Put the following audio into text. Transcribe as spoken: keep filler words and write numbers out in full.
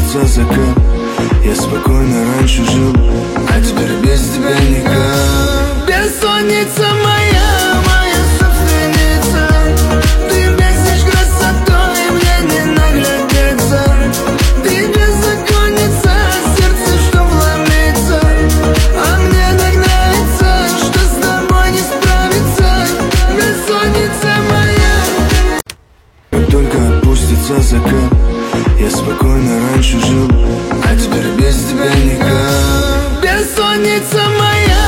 опустится закат. Я спокойно раньше жил, а теперь без тебя никак. Бессонница моя, моя собственница. Ты бесишь красотой, мне не наглядеться. Ты беззаконница, сердце, что вломится. А мне так нравится, что с тобой не справиться. Бессонница моя. Как только опустится закат, я спокойно раньше жил, а теперь без тебя никак. Бессонница моя.